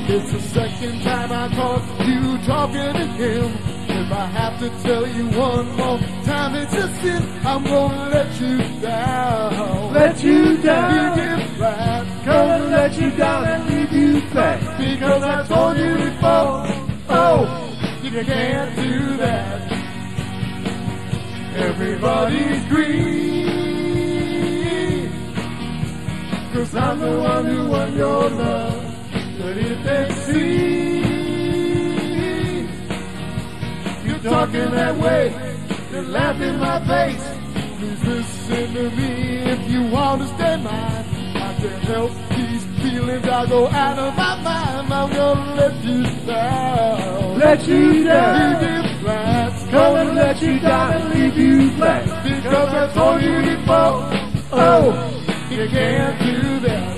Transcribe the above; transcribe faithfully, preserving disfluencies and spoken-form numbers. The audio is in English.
It's the second time I caught you talking to him. If I have to tell you one more time it's a sin, I'm gonna let you down. Let you down. Leave you flat. Gonna let you down and leave you flat. Because I told you before, oh, you can't do that. Everybody's green, 'cause I'm the one who won your love. But if they see you talking that way, then laugh in my face. Please listen to me if you understand mine. I can't help these feelings, I go out of my mind. I'm gonna let you down. Let you down. Leave you flat. Gonna let you down and leave you flat. Because I told you before, oh, you can't do that.